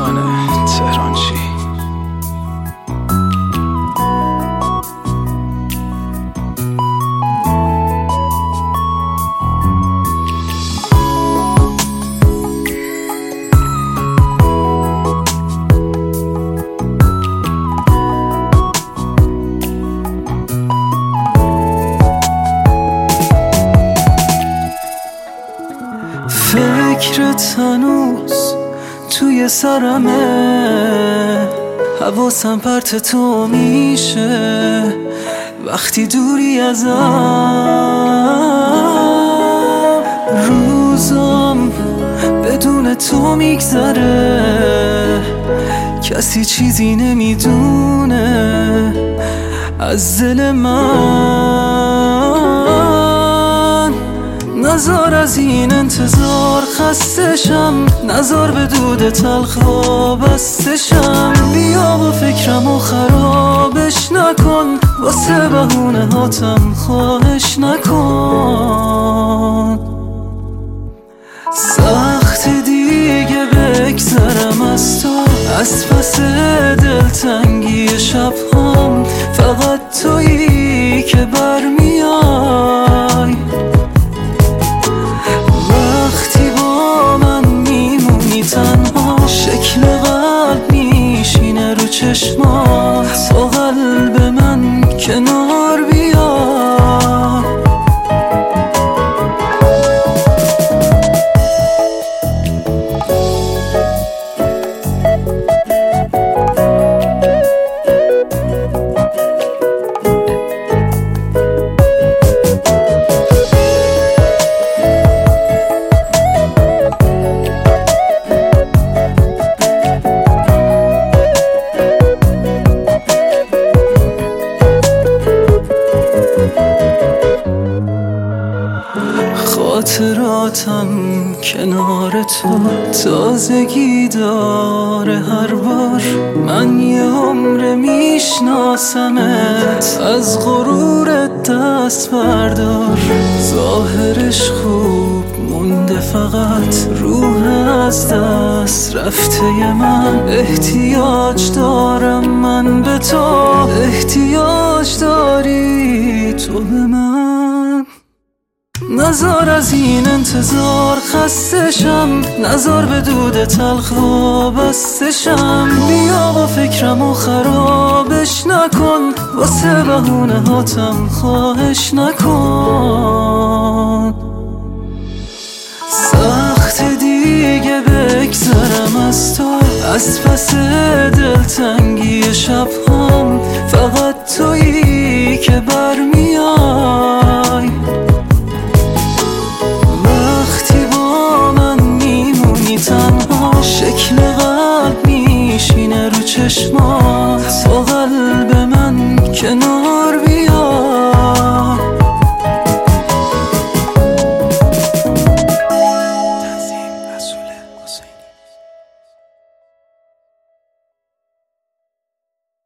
خانه تهران چی؟ فکرت هنوز توی سرمه، حواسم پرت تو میشه وقتی دوری ازم. روزم بدون تو میگذره، کسی چیزی نمیدونه از دل من. نزار از این انتظار خستشم، نزار به دود تلخ وابستشم. بیا با فکرمو خرابش نکن، واسه بهونه هاتم خواهش نکن. سخت دیگه بگذرم از تو، از پس دلتنگی شبهام. فقط تویی که برمیای، وقتی با من میمونی تنها. شکل قلب میشینه رو چشمات، با قلب من کنار بیا. خاطراتم کنار تو تازگی داره هر بار. من یه عمر میشناسمت، از غرورت دست بردار. ظاهرش خوب مونده، فقط روح از دست رفته من. احتیاج دارم من به تو، احتیاج داری تو به من. نزار از این انتظار خستشم، نزار به دود تلخ وابستشم. بیا با فکرمو خرابش نکن، واسه بهونه هاتم خواهش نکن. سخت دیگه بگذرم از تو، از پس دلتنگی شبهام. فقط تویی که